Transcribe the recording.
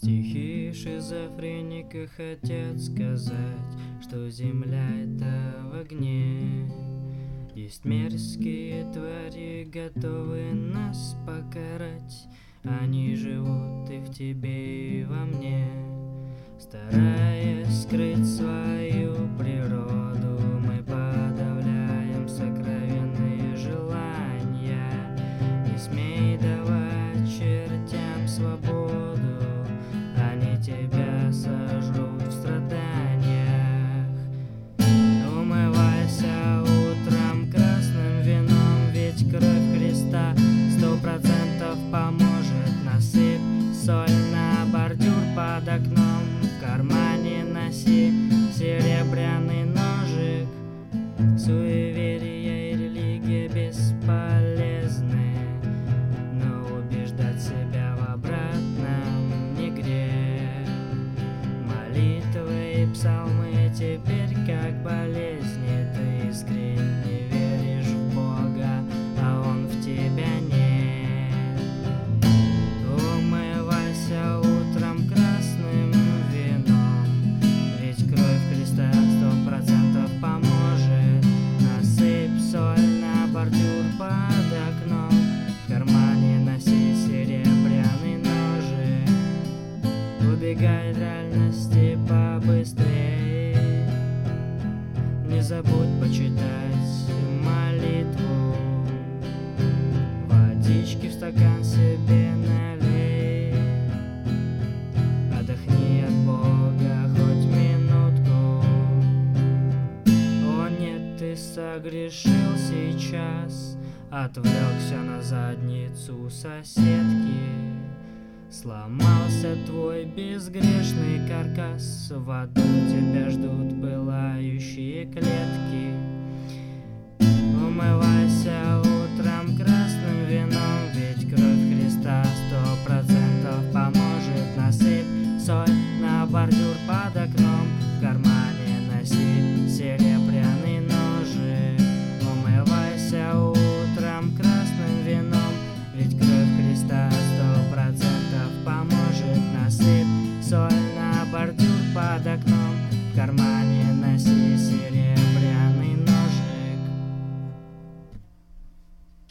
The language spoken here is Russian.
Стихи шизофреника хотят сказать, что земля это в огне. Есть мерзкие твари, готовы нас покарать. Они живут и в тебе, и во мне. Стараясь скрыть свою природу, мы подавляем сокровенные желания. Не смей давать чертям свободу, они тебя сожрут в страданиях. Умывайся утром красным вином, ведь кровь Христа 100% поможет. Насыпь соль на бордюр под окном, в кармане носи серебряный ножик. Суеверия и религия бесполезны, но убеждать себя в обратном не грех. Молитвы и псалмы теперь как болезни. Ты искренне веришь в Бога, а Он в тебя нет. Умывайся утром красным вином, ведь кровь Христа 100% поможет. Насыпь соль на бордюр под окном, в кармане носи серебряный ножик. Убегай от реальности побыстрее, не забудь почитать молитву. Водички в стакан себе налей, отдохни от Бога хоть минутку. О нет, ты согрешил сейчас, отвлекся на задницу соседки. Сломался твой безгрешный каркас, в аду тебя ждут пылающие клетки. Умывайся